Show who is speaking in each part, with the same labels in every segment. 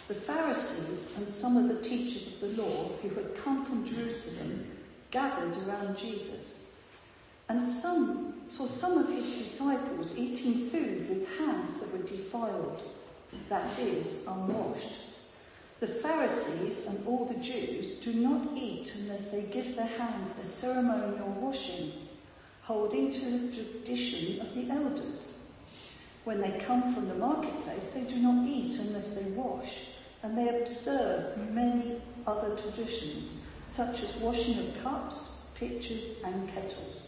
Speaker 1: The Pharisees and some of the teachers of the law who had come from Jerusalem gathered around Jesus, and saw some of his disciples eating food with hands that were defiled, that is, unwashed. The Pharisees and all the Jews do not eat unless they give their hands a ceremonial washing, holding to the tradition of the elders. When they come from the marketplace, they do not eat unless they wash, and they observe many other traditions, such as washing of cups, pitchers, and kettles.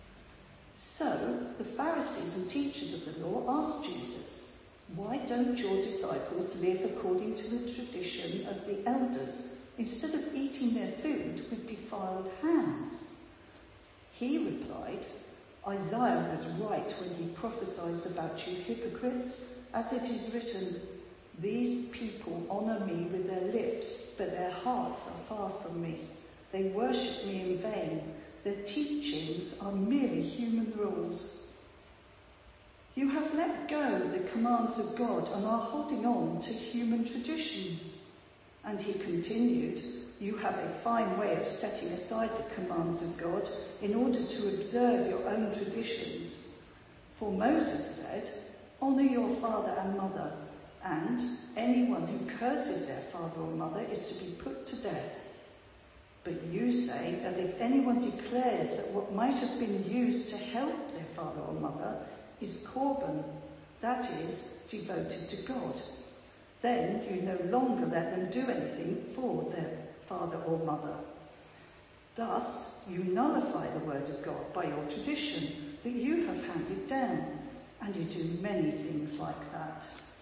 Speaker 1: So the Pharisees and teachers of the law asked Jesus, "Why don't your disciples live according to the tradition of the elders, instead of eating their food with defiled hands?" He replied, "Isaiah was right when he prophesied about you hypocrites, as it is written, 'These people honour me with their lips, but their hearts are far from me. They worship me in vain. Their teachings are merely human rules.' You have let go of the commands of God and are holding on to human traditions." And he continued, "You have a fine way of setting aside the commands of God in order to observe your own traditions. For Moses said, 'Honour your father and mother,' and anyone who curses their father or mother is to be put to death. But you say that if anyone declares that what might have been used to help their father or mother is korban, that is, devoted to God, then you no longer let them do anything for their father or mother. Thus, you nullify the word of God by your tradition that you have handed down, and you do many things like that."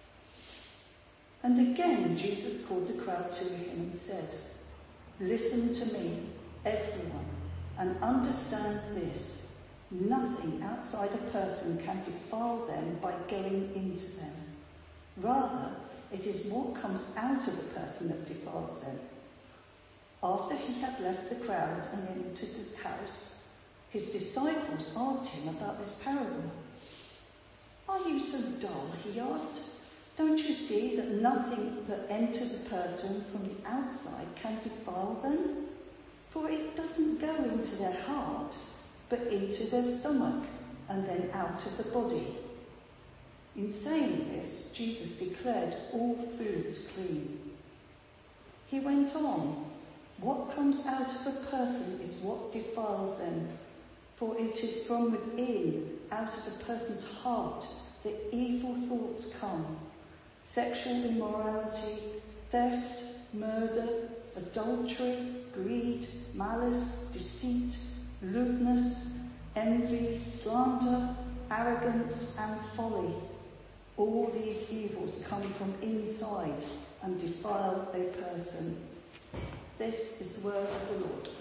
Speaker 1: And again Jesus called the crowd to him and said, "Listen to me, everyone, and understand this. Nothing outside a person can defile them by going into them. Rather, it is what comes out of a person that defiles them." After he had left the crowd and entered the house, his disciples asked him about this parable. "Are you so dull?" he asked. "Don't you see that nothing that enters a person from the outside can defile them? For it doesn't go into their heart, but into their stomach, and then out of the body." In saying this, Jesus declared all foods clean. He went on, "What comes out of a person is what defiles them, for it is from within, out of a person's heart, that evil thoughts come: sexual immorality, theft, murder, adultery, greed, malice, deceit, lewdness, envy, slander, arrogance, and folly. All these evils come from inside and defile a person." This is the word of the Lord.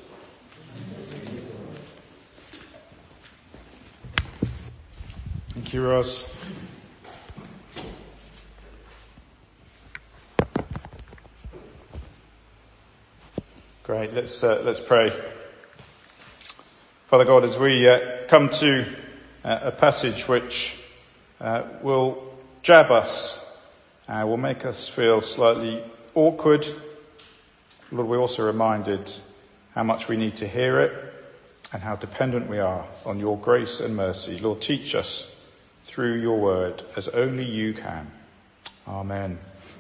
Speaker 2: Thank you, Roz. Great. Let's pray. Father God, as we come to a passage which will jab us, will make us feel slightly awkward, Lord, we're also reminded how much we need to hear it and how dependent we are on your grace and mercy. Lord, teach us through your word as only you can. Amen.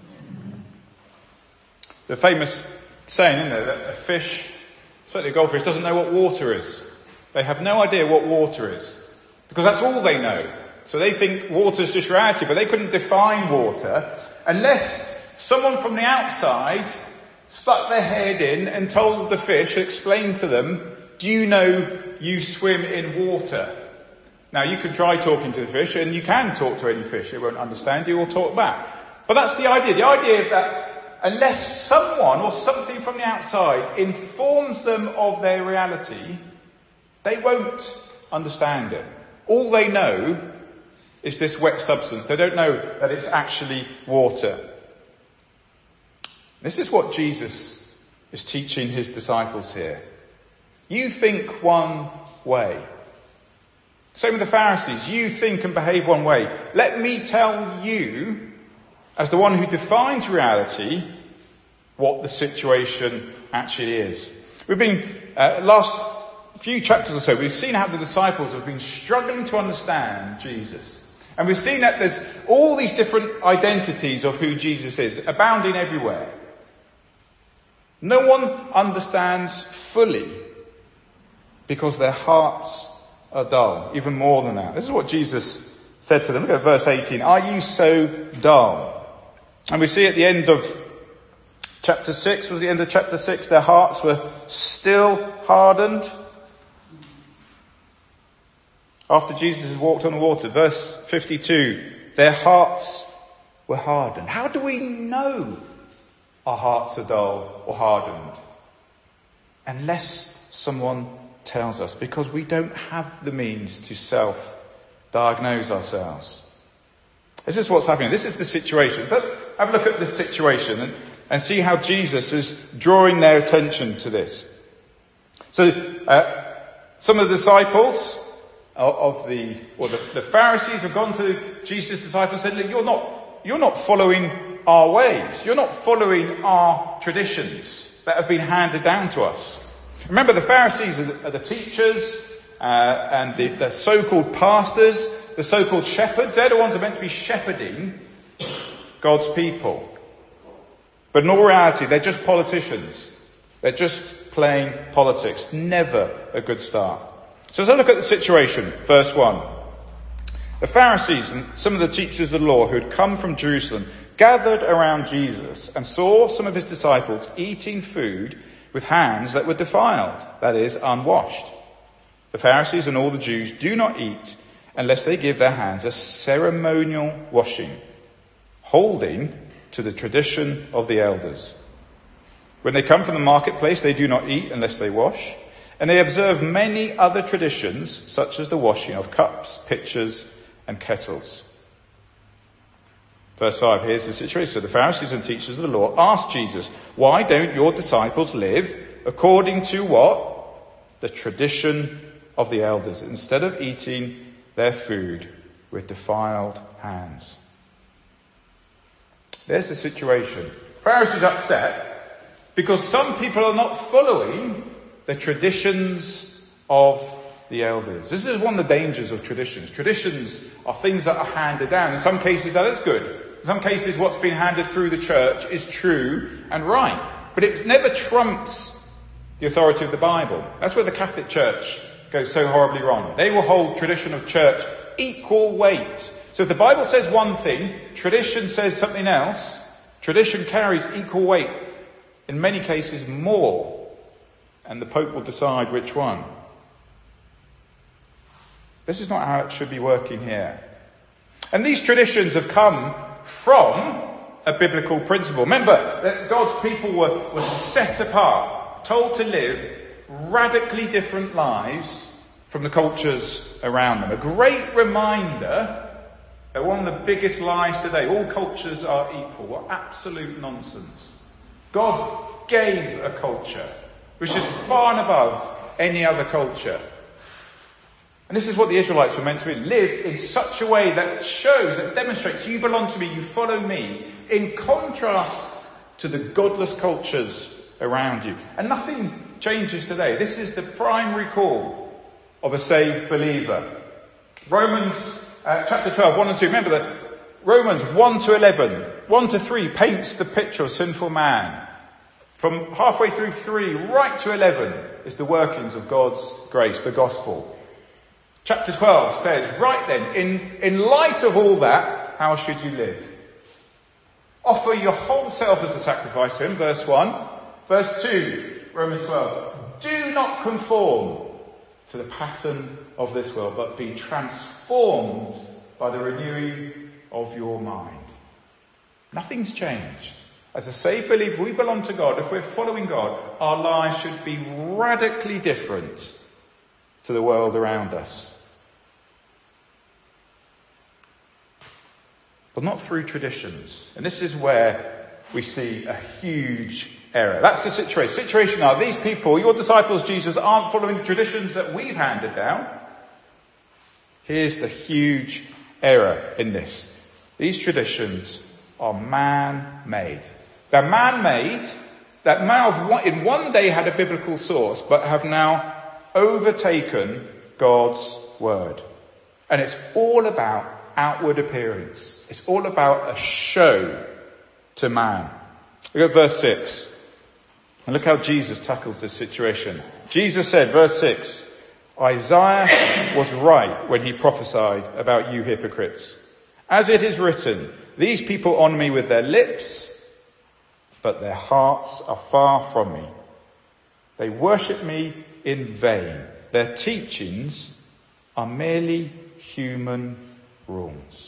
Speaker 2: The famous saying, isn't there, that a fish, certainly a goldfish, doesn't know what water is. They have no idea what water is, because that's all they know. So they think water's just reality, but they couldn't define water unless someone from the outside stuck their head in and told the fish, explained to them, "Do you know you swim in water?" Now, you can try talking to the fish, and you can talk to any fish. It won't understand you or talk back. But that's the idea. The idea that unless someone or something from the outside informs them of their reality, they won't understand it. All they know is this wet substance. They don't know that it's actually water. This is what Jesus is teaching his disciples here. You think one way. Same with the Pharisees. You think and behave one way. Let me tell you as the one who defines reality, what the situation actually is. We've been, last few chapters or so, we've seen how the disciples have been struggling to understand Jesus. And we've seen that there's all these different identities of who Jesus is, abounding everywhere. No one understands fully because their hearts are dull, even more than that. This is what Jesus said to them. Look at verse 18. Are you so dull? And we see at the end of chapter 6, was the end of chapter 6, their hearts were still hardened. After Jesus had walked on the water, verse 52, their hearts were hardened. How do we know our hearts are dull or hardened? Unless someone tells us, because we don't have the means to self-diagnose ourselves. This is what's happening. This is the situation. So have a look at this situation and see how Jesus is drawing their attention to this. So some of the disciples of the Pharisees have gone to Jesus' disciples and said, look, you're not following our ways. You're not following our traditions that have been handed down to us. Remember, the Pharisees are the teachers and the so-called pastors, the so-called shepherds. They're the ones who are meant to be shepherding God's people. But in all reality, they're just politicians. They're just playing politics. Never a good start. So let's look at the situation. Verse 1. The Pharisees and some of the teachers of the law who had come from Jerusalem gathered around Jesus and saw some of his disciples eating food with hands that were defiled, that is, unwashed. The Pharisees and all the Jews do not eat unless they give their hands a ceremonial washing, holding to the tradition of the elders. When they come from the marketplace, they do not eat unless they wash, and they observe many other traditions, such as the washing of cups, pitchers, and kettles. Verse 5, here's the situation. So the Pharisees and teachers of the law asked Jesus, why don't your disciples live according to what? The tradition of the elders, instead of eating their food with defiled hands. There's the situation. Pharisees upset because some people are not following the traditions of the elders. This is one of the dangers of traditions. Traditions are things that are handed down. In some cases that is good. In some cases what's been handed through the church is true and right. But it never trumps the authority of the Bible. That's where the Catholic Church goes so horribly wrong. They will hold tradition of church equal weight. So if the Bible says one thing, tradition says something else, tradition carries equal weight. In many cases more. And the Pope will decide which one. This is not how it should be working here. And these traditions have come from a biblical principle. Remember that God's people were set apart, told to live radically different lives from the cultures around them. A great reminder that one of the biggest lies today, all cultures are equal, what absolute nonsense. God gave a culture which is far and above any other culture. And this is what the Israelites were meant to be. Live in such a way that shows, that demonstrates you belong to me, you follow me, in contrast to the godless cultures around you. And nothing changes today. This is the primary call of a saved believer. Romans chapter 12, 1 and 2. Remember that Romans 1 to 11, 1 to 3 paints the picture of sinful man. From halfway through 3 right to 11 is the workings of God's grace, the gospel. Chapter 12 says, right then, in light of all that, how should you live? Offer your whole self as a sacrifice to him, verse 1. Verse 2, Romans 12. Do not conform to the pattern of this world, but be transformed by the renewing of your mind. Nothing's changed. As a saved believer, we belong to God. If we're following God, our lives should be radically different to the world around us. But not through traditions. And this is where we see a huge error. That's the situation. Situation are these people, your disciples, Jesus, aren't following the traditions that we've handed down. Here's the huge error in this. These traditions are man-made. They're man-made that may in one day had a biblical source, but have now overtaken God's word. And it's all about outward appearance. It's all about a show to man. Look at verse 6. And look how Jesus tackles this situation. Jesus said, verse 6, Isaiah was right when he prophesied about you hypocrites. As it is written, these people honour me with their lips, but their hearts are far from me. They worship me in vain. Their teachings are merely human rules.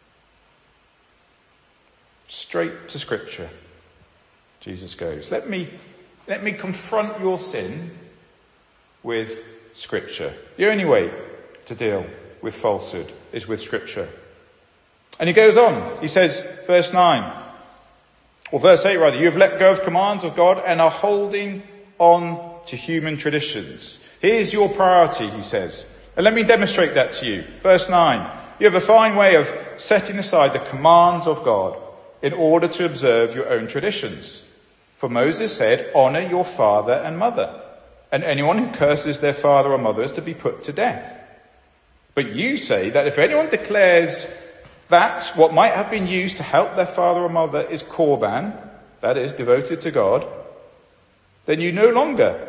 Speaker 2: Straight to Scripture, Jesus goes. Let me confront your sin with Scripture. The only way to deal with falsehood is with Scripture. And he goes on. He says, verse 9, or verse 8 rather, you have let go of commands of God and are holding on to human traditions. Here's your priority, he says. And let me demonstrate that to you. Verse 9, you have a fine way of setting aside the commands of God in order to observe your own traditions. For Moses said, honour your father and mother, and anyone who curses their father or mother is to be put to death. But you say that if anyone declares that what might have been used to help their father or mother is korban, that is, devoted to God, then you no longer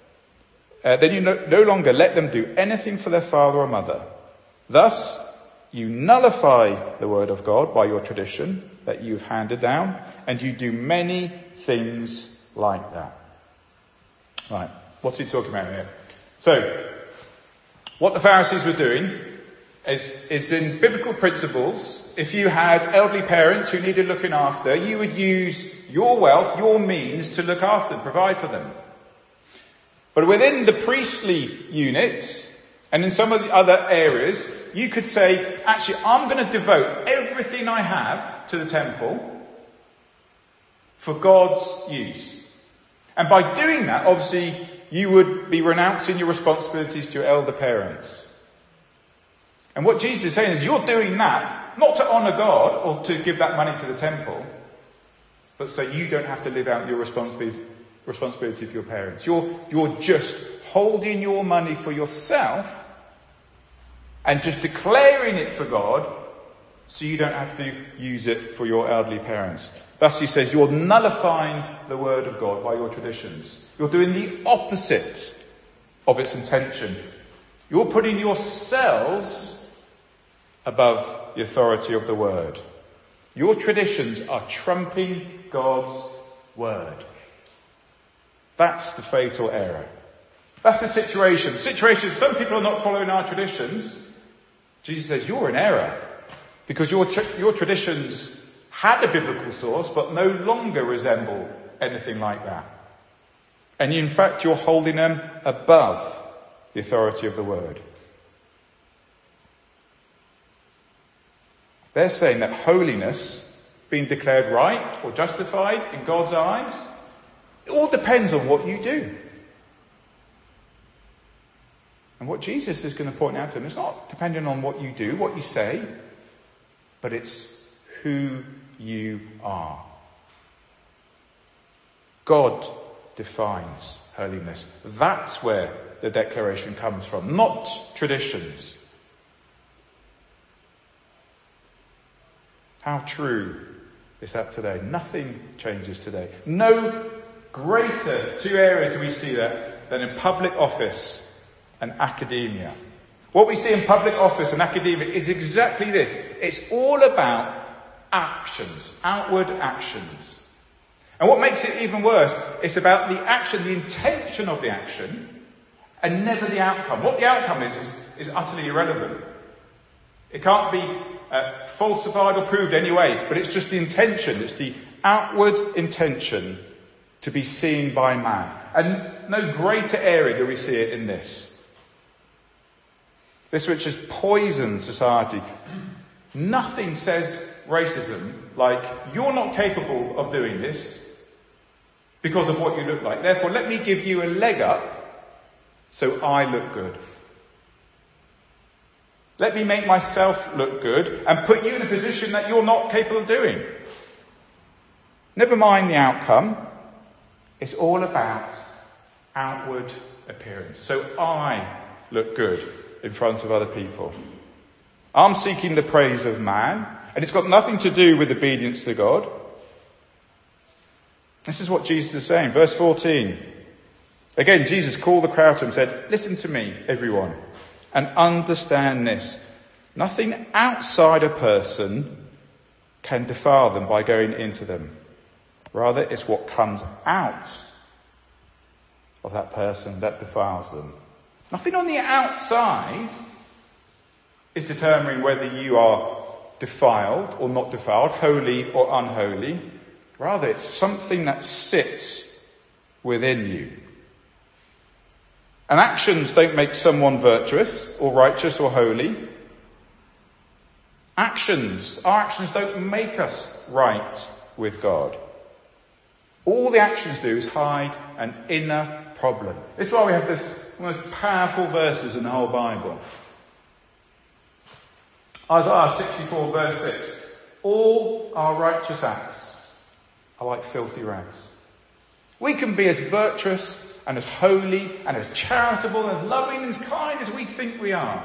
Speaker 2: let them do anything for their father or mother. Thus, you nullify the word of God by your tradition that you've handed down, and you do many things like that. Right, what's he talking about here? So, what the Pharisees were doing is in biblical principles, if you had elderly parents who needed looking after, you would use your wealth, your means to look after them, provide for them. But within the priestly units, and in some of the other areas, you could say, actually, I'm going to devote everything I have to the temple for God's use. And by doing that, obviously, you would be renouncing your responsibilities to your elder parents. And what Jesus is saying is you're doing that not to honour God or to give that money to the temple, but so you don't have to live out your responsibility for your parents. You're just holding your money for yourself and just declaring it for God so you don't have to use it for your elderly parents. Thus he says you're nullifying the word of God by your traditions. You're doing the opposite of its intention. You're putting yourselves above the authority of the word. Your traditions are trumping God's word. That's the fatal error. That's the situation. The situation is some people are not following our traditions. Jesus says you're in error because your traditions had a biblical source but no longer resemble anything like that. And in fact you're holding them above the authority of the word. They're saying that holiness, being declared right or justified in God's eyes, it all depends on what you do. And what Jesus is going to point out to them, it's not dependent on what you do, what you say, but it's who you are. God defines holiness. That's where the declaration comes from, not traditions. How true is that today? Nothing changes today. No greater two areas do we see that than in public office and academia. What we see in public office and academia is exactly this. It's all about actions, outward actions. And what makes it even worse, it's about the action, the intention of the action, and never the outcome. What the outcome is utterly irrelevant. It can't be falsified or proved anyway, but it's just the intention. It's the outward intention to be seen by man. And no greater area do we see it in this. This which has poisoned society. Nothing says racism like, you're not capable of doing this because of what you look like. Therefore, let me give you a leg up so I look good. Let me make myself look good and put you in a position that you're not capable of doing. Never mind the outcome. It's all about outward appearance. So I look good in front of other people. I'm seeking the praise of man, and it's got nothing to do with obedience to God. This is what Jesus is saying. Verse 14. Again, Jesus called the crowd to him and said, listen to me, everyone, and understand this. Nothing outside a person can defile them by going into them. Rather, it's what comes out of that person that defiles them. Nothing on the outside is determining whether you are defiled or not defiled, holy or unholy. Rather, it's something that sits within you. And actions don't make someone virtuous or righteous or holy. Our actions don't make us right with God. All the actions do is hide an inner problem. This is why we have this most powerful verses in the whole Bible. Isaiah 64 verse 6. All our righteous acts are like filthy rags. We can be as virtuous and as holy and as charitable and as loving and as kind as we think we are.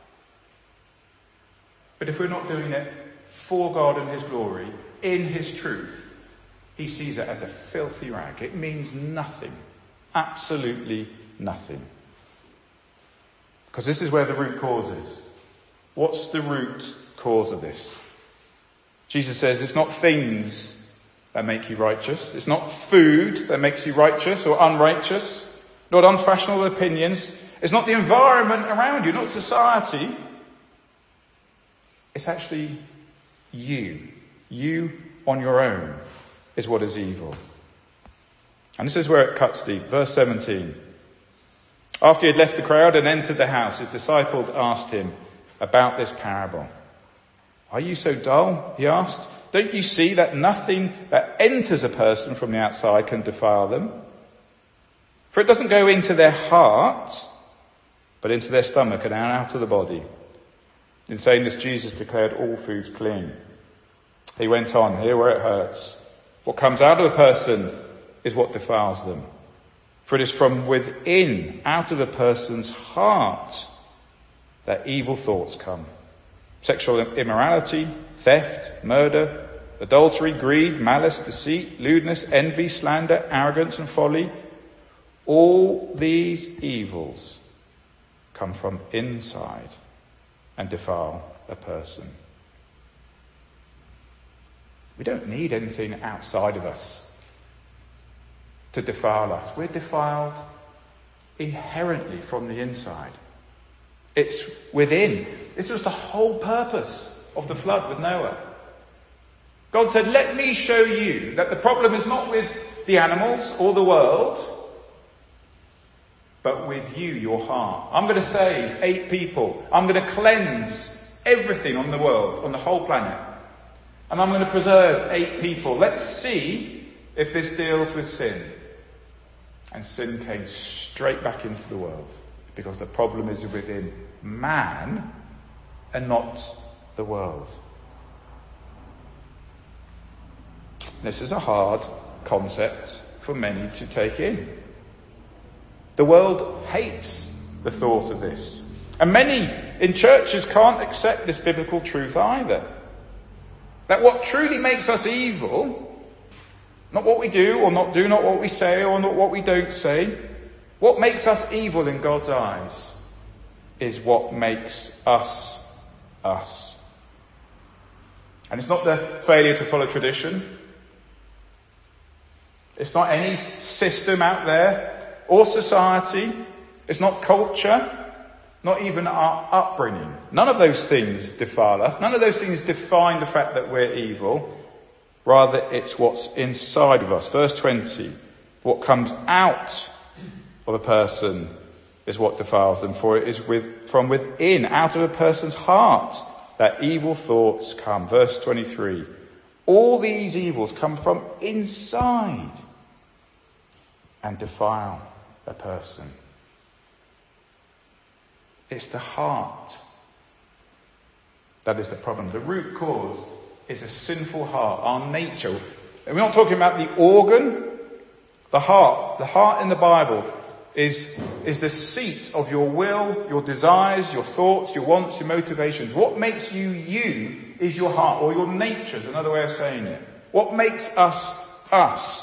Speaker 2: But if we're not doing it for God and his glory, in his truth, he sees it as a filthy rag. It means nothing. Absolutely nothing. Because this is where the root cause is. What's the root cause of this? Jesus says it's not things that make you righteous. It's not food that makes you righteous or unrighteous. Not unfashionable opinions. It's not the environment around you, not society. It's actually you. You on your own is what is evil. And this is where it cuts deep. Verse 17. After he had left the crowd and entered the house, his disciples asked him about this parable. Are you so dull? He asked. Don't you see that nothing that enters a person from the outside can defile them? For it doesn't go into their heart, but into their stomach and out of the body. In saying this, Jesus declared all foods clean. He went on, here where it hurts. What comes out of a person is what defiles them. For it is from within, out of a person's heart, that evil thoughts come. Sexual immorality, theft, murder, adultery, greed, malice, deceit, lewdness, envy, slander, arrogance and folly. All these evils come from inside and defile a person. We don't need anything outside of us to defile us. We're defiled inherently from the inside. It's within. This was the whole purpose of the flood with Noah. God said, let me show you that the problem is not with the animals or the world, but with you, your heart. I'm going to save 8 people. I'm going to cleanse everything on the world, on the whole planet. And I'm going to preserve 8 people. Let's see if this deals with sin. And sin came straight back into the world. Because the problem is within man and not the world. This is a hard concept for many to take in. The world hates the thought of this. And many in churches can't accept this biblical truth either. That what truly makes us evil, not what we do or not do, not what we say or not what we don't say, what makes us evil in God's eyes is what makes us us. And it's not the failure to follow tradition. It's not any system out there or society. It's not culture. Not even our upbringing. None of those things defile us. None of those things define the fact that we're evil. Rather, it's what's inside of us. Verse 20. What comes out of a person is what defiles them. For it is from within, out of a person's heart, that evil thoughts come. Verse 23. All these evils come from inside and defile a person. It's the heart that is the problem. The root cause is a sinful heart. Our nature, And we're not talking about the organ, the heart. The heart in the Bible is the seat of your will, your desires, your thoughts, your wants, your motivations. What makes you you is your heart, or your nature is another way of saying it. What makes us us?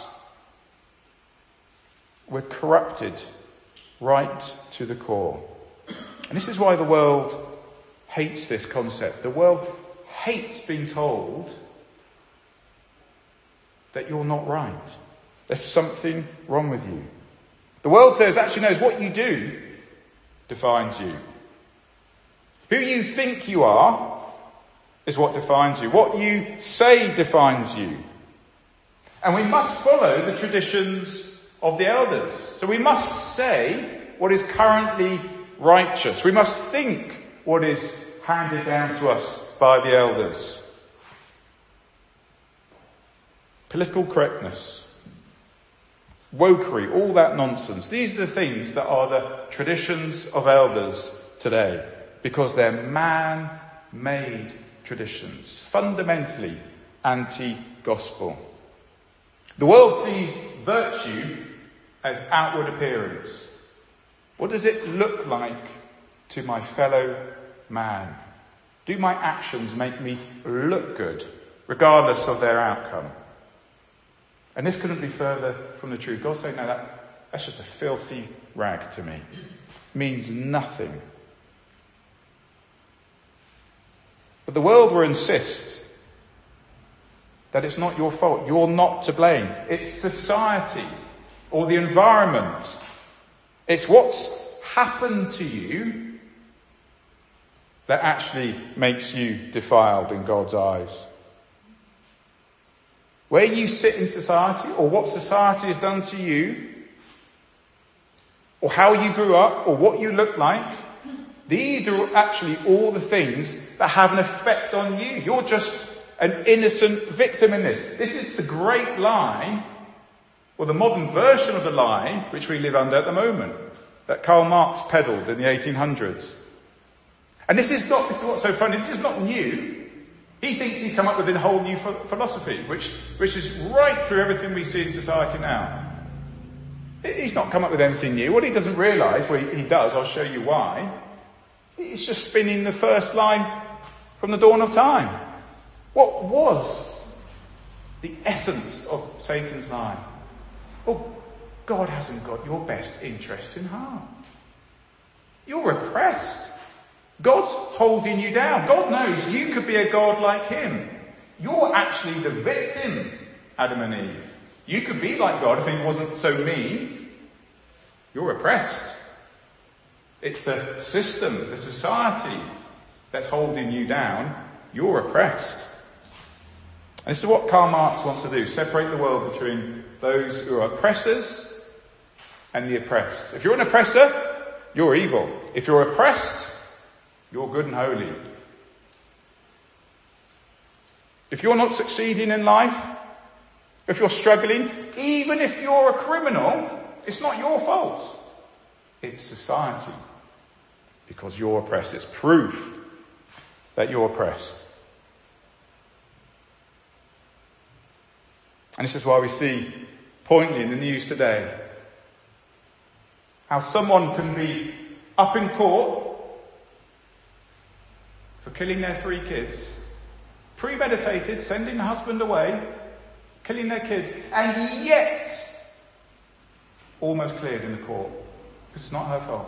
Speaker 2: We're corrupted right to the core. And this is why the world hates this concept. The world hates being told that you're not right. There's something wrong with you. The world says, actually knows what you do defines you. Who you think you are is what defines you. What you say defines you. And we must follow the traditions of the elders. So we must say what is currently righteous. We must think what is handed down to us by the elders. Political correctness, wokery, all that nonsense. These are the things that are the traditions of elders today, because they're man-made traditions, fundamentally anti-gospel. The world sees virtue as outward appearance. What does it look like to my fellow man? Do my actions make me look good, regardless of their outcome? And this couldn't be further from the truth. God's saying, no, that's just a filthy rag to me. It means nothing. But the world will insist that it's not your fault. You're not to blame. It's society or the environment. It's what's happened to you that actually makes you defiled in God's eyes. Where you sit in society, or what society has done to you, or how you grew up, or what you look like, these are actually all the things that have an effect on you. You're just an innocent victim in this. This is the great lie, or the modern version of the lie, which we live under at the moment, that Karl Marx peddled in the 1800s. And this is what's so funny, this is not new. He thinks he's come up with a whole new philosophy, which is right through everything we see in society now. He's not come up with anything new. What he doesn't realise, well, he does, I'll show you why. He's just spinning the first line from the dawn of time. What was the essence of Satan's lie? Oh, God hasn't got your best interests in heart. You're oppressed. God's holding you down. God knows you could be a God like him. You're actually the victim, Adam and Eve. You could be like God if he wasn't so mean. You're oppressed. It's the system, the society that's holding you down. You're oppressed. And this is what Karl Marx wants to do, separate the world between those who are oppressors and the oppressed. If you're an oppressor, you're evil. If you're oppressed, you're good and holy. If you're not succeeding in life, if you're struggling, even if you're a criminal, it's not your fault. It's society. Because you're oppressed. It's proof that you're oppressed. And this is why we see pointedly in the news today how someone can be up in court for killing their 3 kids, premeditated, sending the husband away, killing their kids, and yet almost cleared in the court. It's not her fault.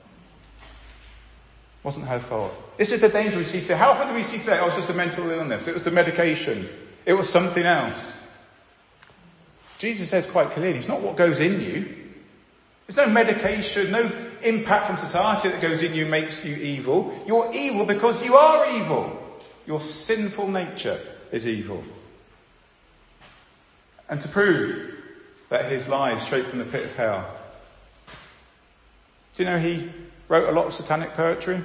Speaker 2: It wasn't her fault. This is the danger we see today. How often do we see today? Oh, it was just a mental illness. It was the medication. It was something else. Jesus says quite clearly, it's not what goes in you. There's no medication, no impact from society that goes in you makes you evil. You're evil because you are evil. Your sinful nature is evil. And to prove that his lie is straight from the pit of hell. Do you know he wrote a lot of satanic poetry?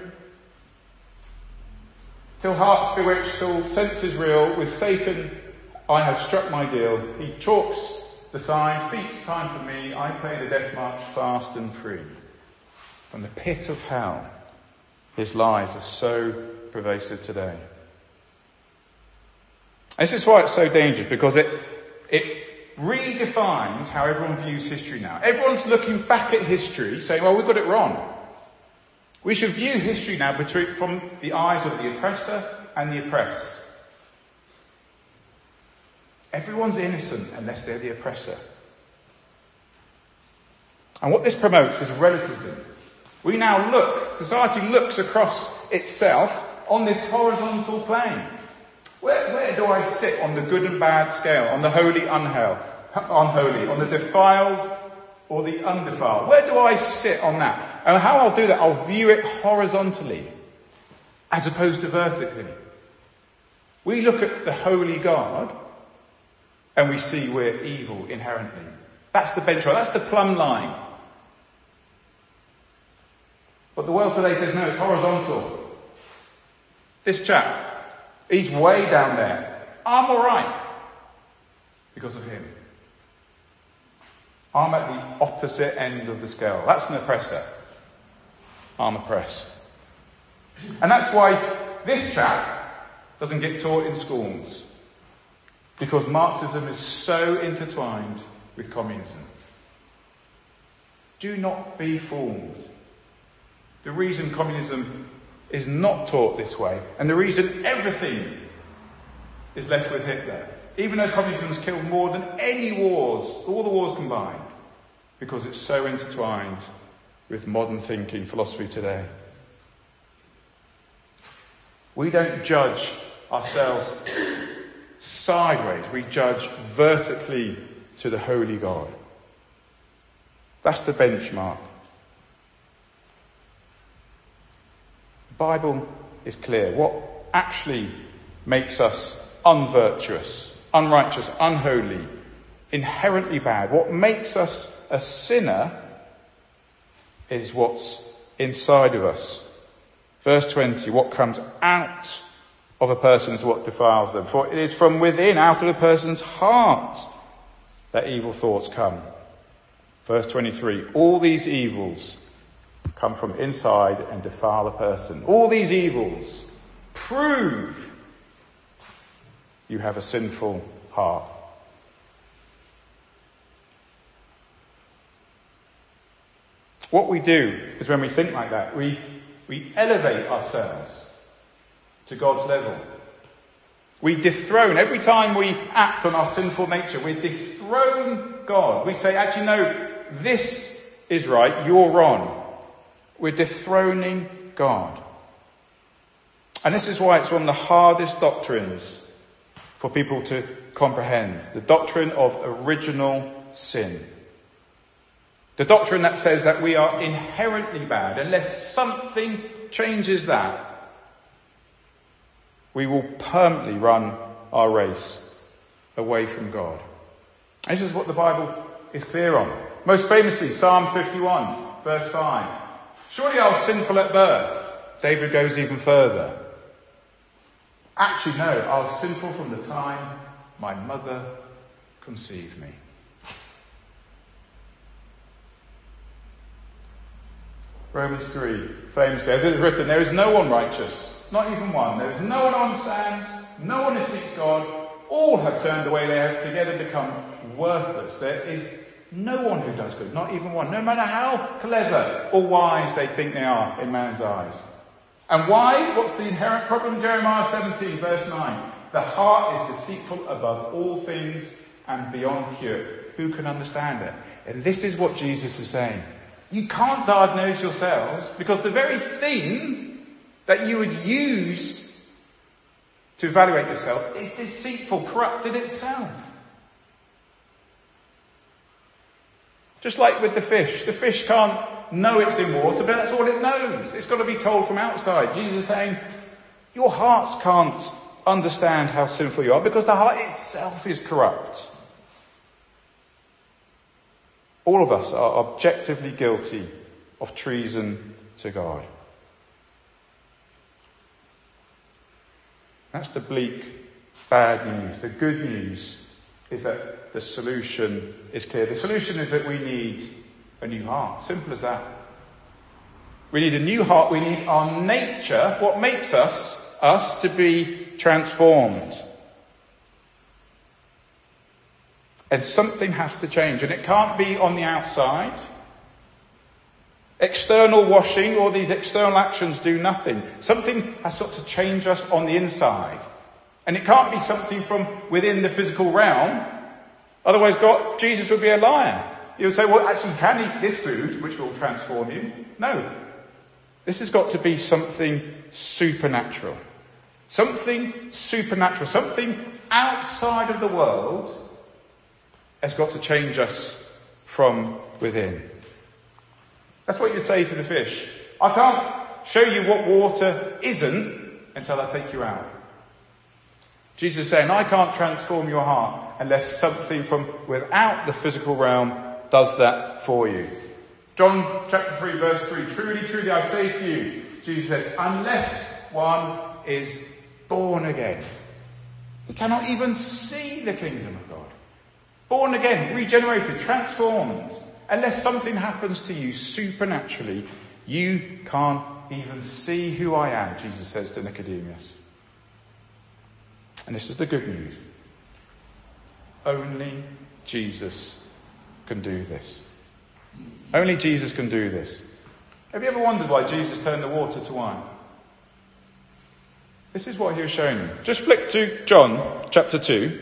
Speaker 2: Till hearts bewitched, till senses reel, with Satan I have struck my deal. He chalks the sign, feet's time for me, I play the death march fast and free. From the pit of hell, his lies are so pervasive today. This is why it's so dangerous, because it It redefines how everyone views history now. Everyone's looking back at history saying, well, we got it wrong. We should view history now from the eyes of the oppressor and the oppressed. Everyone's innocent unless they're the oppressor. And what this promotes is relativism. We now society looks across itself on this horizontal plane. Where do I sit on the good and bad scale? On the holy, unholy, on the defiled or the undefiled? Where do I sit on that? And how I'll do that, I'll view it horizontally as opposed to vertically. We look at the holy God and we see we're evil inherently. That's the benchmark, that's the plumb line. But the world today says, no, it's horizontal. This chap, he's way down there. I'm alright because of him. I'm at the opposite end of the scale. That's an oppressor. I'm oppressed. And that's why this chap doesn't get taught in schools. Because Marxism is so intertwined with communism. Do not be fooled. The reason communism is not taught this way, and the reason everything is left with Hitler, even though communism has killed more than any wars, all the wars combined, because it's so intertwined with modern thinking, philosophy today. We don't judge ourselves sideways, we judge vertically to the holy God. That's the benchmark. The Bible is clear. What actually makes us unvirtuous, unrighteous, unholy, inherently bad, what makes us a sinner is what's inside of us. Verse 20, what comes out of a person is what defiles them. For it is from within, out of a person's heart, that evil thoughts come. Verse 23, all these evils come from inside and defile a person. All these evils prove you have a sinful heart. What we do is when we think like that, we elevate ourselves to God's level. We dethrone, every time we act on our sinful nature, we dethrone God. We say, actually no, this is right, you're wrong. We're dethroning God. And this is why it's one of the hardest doctrines for people to comprehend. The doctrine of original sin. The doctrine that says that we are inherently bad. Unless something changes that, we will permanently run our race away from God. And this is what the Bible is clear on. Most famously, Psalm 51, verse 5. Surely I was sinful at birth. David goes even further. Actually, no, I was sinful from the time my mother conceived me. Romans 3, famously, as it is written, there is no one righteous, not even one. There is no one who understands, no one who seeks God. All have turned away, they have together become worthless. There is no one who does good, not even one, no matter how clever or wise they think they are in man's eyes. And why? What's the inherent problem? Jeremiah 17, verse 9. The heart is deceitful above all things and beyond cure. Who can understand it? And this is what Jesus is saying. You can't diagnose yourselves because the very thing that you would use to evaluate yourself is deceitful, corrupted itself. Just like with the fish can't know it's in water, but that's all it knows. It's got to be told from outside. Jesus is saying, your hearts can't understand how sinful you are because the heart itself is corrupt. All of us are objectively guilty of treason to God. That's the bleak, bad news. The good news is that the solution is clear. The solution is that we need a new heart. Simple as that. We need a new heart. We need our nature, what makes us to be transformed. And something has to change. And it can't be on the outside. External washing or these external actions do nothing. Something has got to change us on the inside. And it can't be something from within the physical realm. Otherwise, Jesus would be a liar. He would say, well, actually, you can eat this food, which will transform you. No. This has got to be something supernatural. Something supernatural. Something outside of the world has got to change us from within. That's what you'd say to the fish. I can't show you what water isn't until I take you out. Jesus is saying, I can't transform your heart unless something from without the physical realm does that for you. John chapter 3 verse 3, truly, truly I say to you, Jesus says, unless one is born again, he cannot even see the kingdom of God. Born again, regenerated, transformed. Unless something happens to you supernaturally, you can't even see who I am, Jesus says to Nicodemus. And this is the good news. Only Jesus can do this. Only Jesus can do this. Have you ever wondered why Jesus turned the water to wine? This is what he was showing them. Just flick to John chapter 2.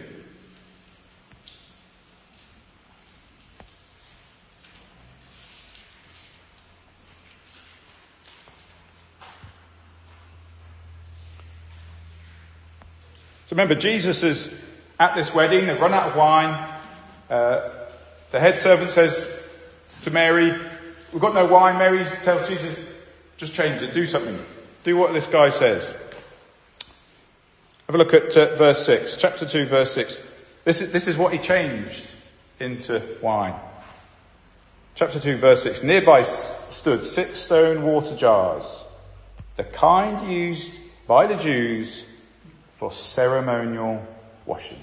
Speaker 2: So remember, Jesus is at this wedding. They've run out of wine. The head servant says to Mary, we've got no wine. Mary tells Jesus, just change it. Do something. Do what this guy says. Have a look at verse 6. Chapter 2, verse 6. This is what he changed into wine. Chapter 2, verse 6. Nearby stood 6 stone water jars, the kind used by the Jews for ceremonial washing.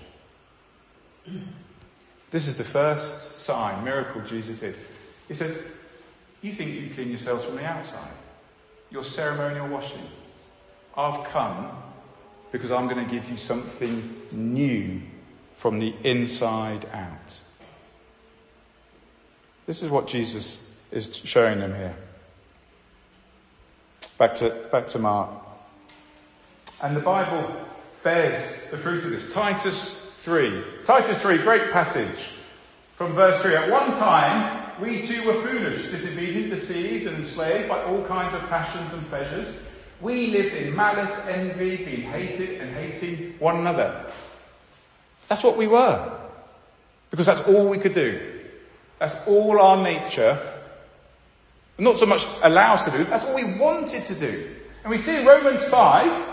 Speaker 2: This is the first sign, miracle Jesus did. He says, you think you can clean yourselves from the outside. Your ceremonial washing. I've come because I'm going to give you something new from the inside out. This is what Jesus is showing them here. Back to Mark. And the Bible bears the fruit of this. Titus 3. Titus 3, great passage. From verse 3. At one time, we too were foolish, disobedient, deceived, and enslaved by all kinds of passions and pleasures. We lived in malice, envy, being hated and hating one another. That's what we were. Because that's all we could do. That's all our nature, not so much allow us to do, that's all we wanted to do. And we see in Romans 5,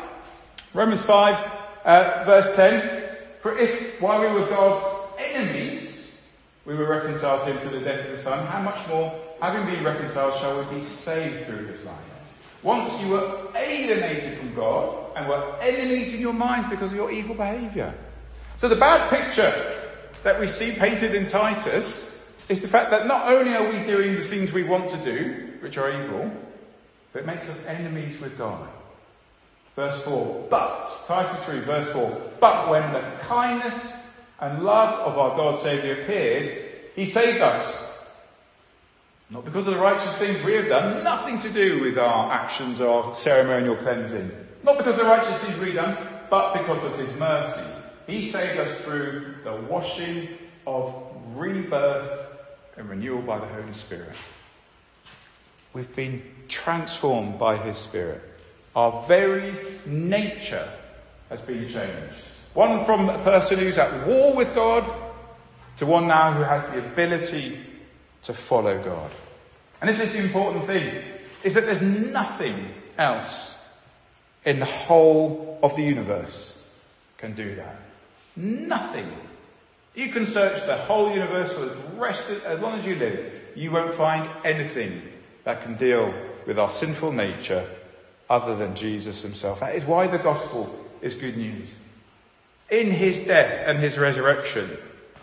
Speaker 2: verse 10, for if, while we were God's enemies, we were reconciled to him through the death of the Son, how much more, having been reconciled, shall we be saved through his life? Once you were alienated from God and were enemies in your minds because of your evil behaviour. So the bad picture that we see painted in Titus is the fact that not only are we doing the things we want to do, which are evil, but it makes us enemies with God. Verse 4, Titus 3, verse 4, but when the kindness and love of our God Saviour appeared, he saved us. Not because of the righteous things we have done, nothing to do with our actions or our ceremonial cleansing. Not because of the righteous things we've done, but because of his mercy. He saved us through the washing of rebirth and renewal by the Holy Spirit. We've been transformed by his Spirit. Our very nature has been changed. One from a person who's at war with God to one now who has the ability to follow God. And this is the important thing, is that there's nothing else in the whole of the universe can do that. Nothing. You can search the whole universe for the rest of, as long as you live. You won't find anything that can deal with our sinful nature other than Jesus himself. That is why the gospel is good news. In his death and his resurrection,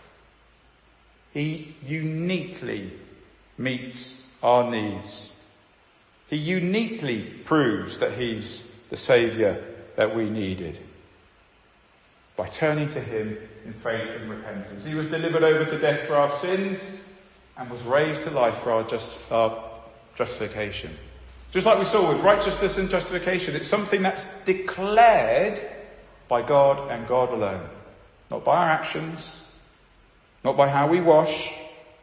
Speaker 2: he uniquely meets our needs. He uniquely proves that he's the Saviour that we needed. by turning to him in faith and repentance. He was delivered over to death for our sins and was raised to life for our justification. Just like we saw with righteousness and justification, it's something that's declared by God and God alone. Not by our actions, not by how we wash,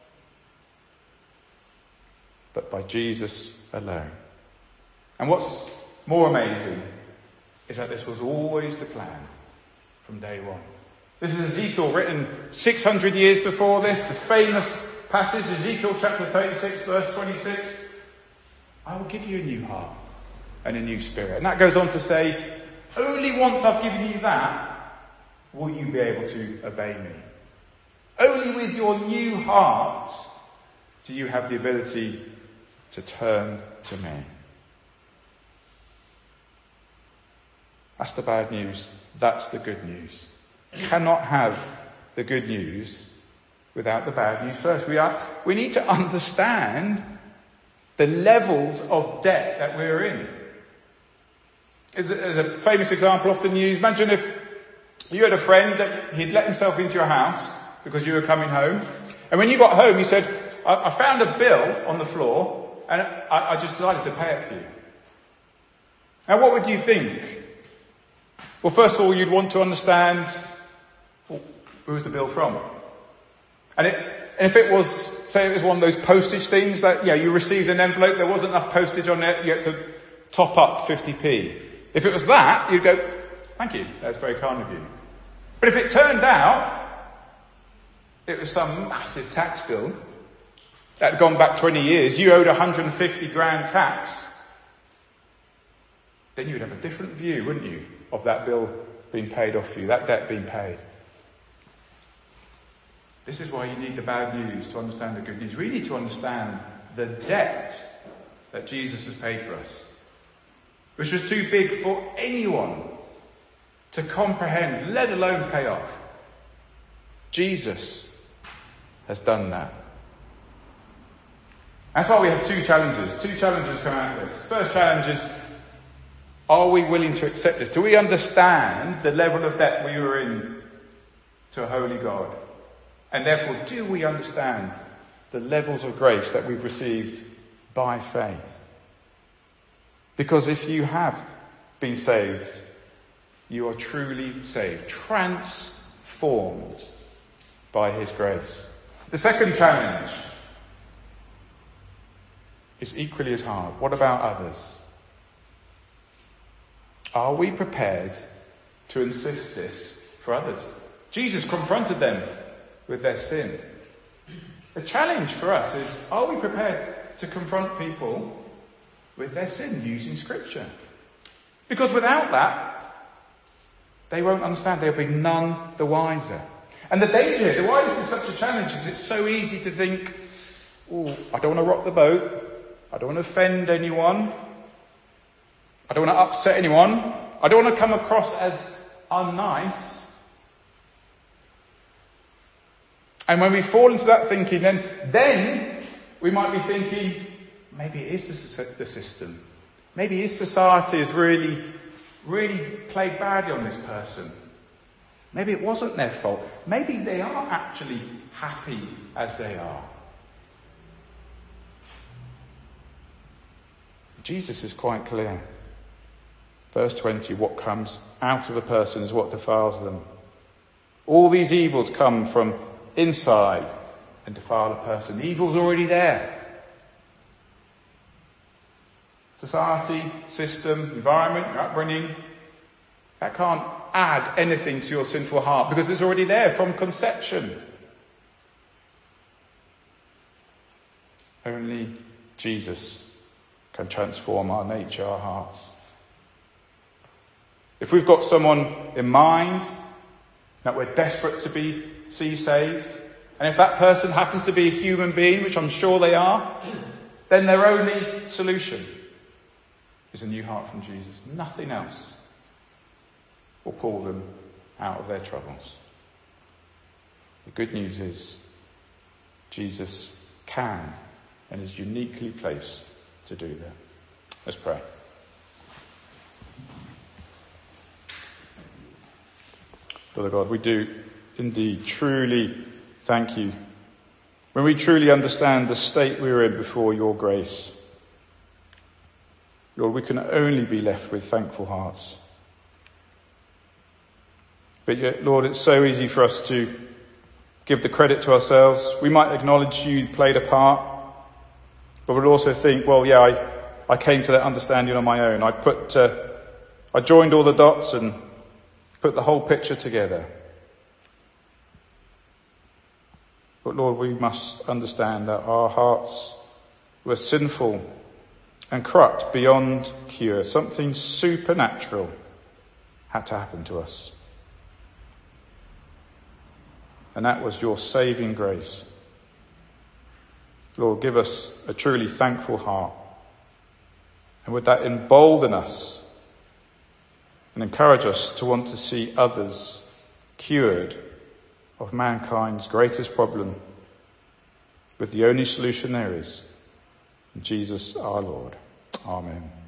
Speaker 2: but by Jesus alone. And what's more amazing is that this was always the plan from day one. This is Ezekiel, written 600 years before this, the famous passage, Ezekiel chapter 36, verse 26. I will give you a new heart and a new spirit. And that goes on to say, only once I've given you that will you be able to obey me. Only with your new heart do you have the ability to turn to me. That's the bad news. That's the good news. You cannot have the good news without the bad news first. We need to understand the levels of debt that we're in. There's a famous example often used. Imagine if you had a friend that he'd let himself into your house because you were coming home. And when you got home, he said, I found a bill on the floor and I just decided to pay it for you. Now, what would you think? Well, first of all, you'd want to understand, well, who's the bill from? And if it was, say it was one of those postage things that, you received an envelope, there wasn't enough postage on it, you had to top up 50p. If it was that, you'd go, thank you, that's very kind of you. But if it turned out it was some massive tax bill that had gone back 20 years, you owed 150 grand tax, then you'd have a different view, wouldn't you, of that bill being paid off for you, that debt being paid. This is why you need the bad news to understand the good news. We need to understand the debt that Jesus has paid for us, which was too big for anyone to comprehend, let alone pay off. Jesus has done that. That's why we have two challenges. Two challenges come out of this. First challenge is, are we willing to accept this? Do we understand the level of debt we were in to a holy God? And therefore, do we understand the levels of grace that we've received by faith? Because if you have been saved, you are truly saved, transformed by his grace. The second challenge is equally as hard. What about others? Are we prepared to insist this for others? Jesus confronted them with their sin. The challenge for us is, are we prepared to confront people with their sin using Scripture? Because without that, they won't understand. They'll be none the wiser. And the danger here, why this is such a challenge, is it's so easy to think, I don't want to rock the boat. I don't want to offend anyone. I don't want to upset anyone. I don't want to come across as unnice. And when we fall into that thinking, then we might be thinking, maybe it is the system. Maybe his society has really played badly on this person. Maybe it wasn't their fault. Maybe they are actually happy as they are. Jesus is quite clear. Verse 20, what comes out of a person is what defiles them. All these evils come from inside and defile a person. The evil's already there. Society, system, environment, your upbringing, that can't add anything to your sinful heart because it's already there from conception. Only Jesus can transform our nature, our hearts. If we've got someone in mind that we're desperate to see saved, and if that person happens to be a human being, which I'm sure they are, then their only solution is a new heart from Jesus. Nothing else will pull them out of their troubles. The good news is Jesus can and is uniquely placed to do that. Let's pray. Father God, we do indeed truly thank you when we truly understand the state we're in before your grace. Lord, we can only be left with thankful hearts. But yet, Lord, it's so easy for us to give the credit to ourselves. We might acknowledge you played a part, but we'll also think, well, yeah, I came to that understanding on my own. I joined all the dots and put the whole picture together. But Lord, we must understand that our hearts were sinful and corrupt beyond cure. Something supernatural had to happen to us. And that was your saving grace. Lord, give us a truly thankful heart. And would that embolden us and encourage us to want to see others cured of mankind's greatest problem with the only solution there is, Jesus our Lord. Amen.